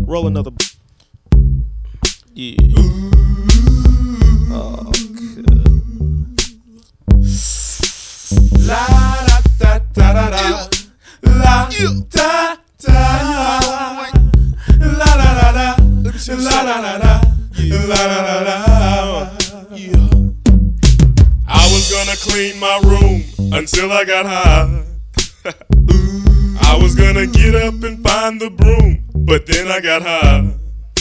Roll another. Yeah. Oh, La da da da da da. La da da. La da da da. La da da da. La da da da. Yeah. I was gonna clean my room until I got high. I was gonna get up and find the broom, but then I got high.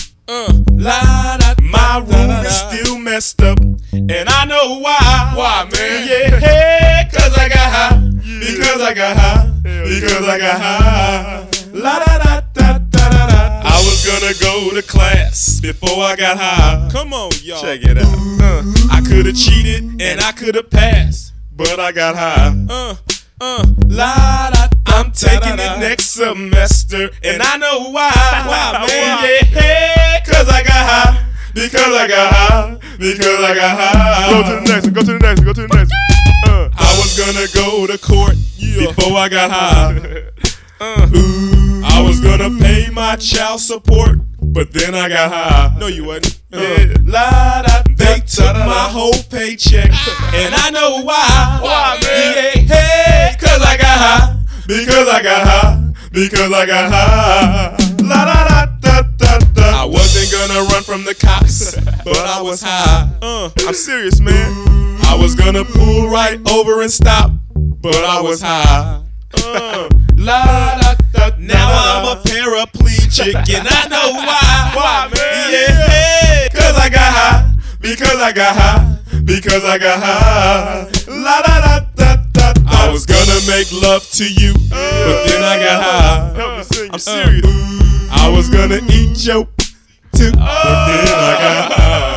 My room is still messed up, and I know why. Why, man? Yeah, cause I got high. Because I got high. Because I got high. La da da da da da da. I was gonna go to class before I got high. Come on, y'all. Check it out. I could've cheated and I could've passed, but I got high. La da. I'm taking it next semester, and I know why. Why, man? Yeah, cause I got high. Because I got high. Because I got high. Go to the next one. Go to the next one. Go to the next one. I was gonna go to court before I got high. I was gonna pay my child support, but then I got high. No, you wasn't. La da. They took my whole paycheck, and I know why. Why, man? Yeah, cause I got high. Because I got high. Because I got high. La da da da da. I wasn't gonna run from the cops, but I was high. I'm serious, man. I was gonna pull right over and stop, but I was high. La da da. Now I'm a paraplegic, and I know why. Why, man? Yeah, cause I got high. Because I got high. Because I got high. La da da da da. I was gonna make love to you, but then I got high. Help me sing. I'm serious. I was gonna eat your too, but then I got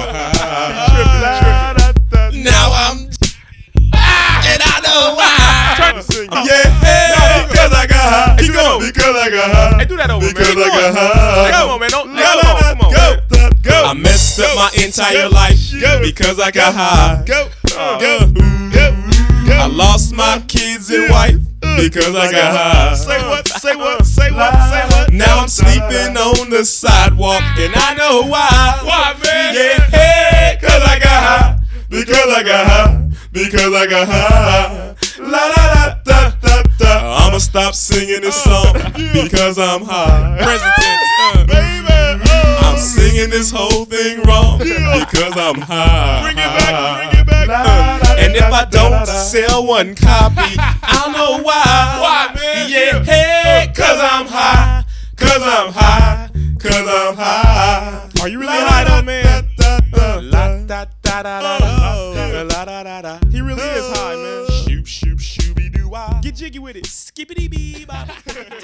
high. Now I'm and I know why. Try to sing. Yeah, because I got high. Keep going. Because I got high. Hey, do that over, Because man. I got high. Come on, man. Don't. Come on, Come on, go, man. go. I messed up my entire life because I got high. Go. I lost my kids and wife because I got high. Say what? Say what? Say what? Say what? Now I'm sleeping on the sidewalk and I know why. Why, man? Yeah, cause I got high. Because I got high. Because I got high. La da da da da da. I'ma stop singing this song because I'm high. Present tense. Baby, I'm singing this whole thing wrong because I'm high. Bring it back. Bring it back. And if I don't sell one copy, I don't know why. Why, man? Yeah, cause I'm high. Cause I'm high. Cause I'm high. Are you really high though, man? La da da da da da. La da da da. He really is high, man. Shoop shoop shooby doo wah. Get jiggy with it. Skippity bee bop.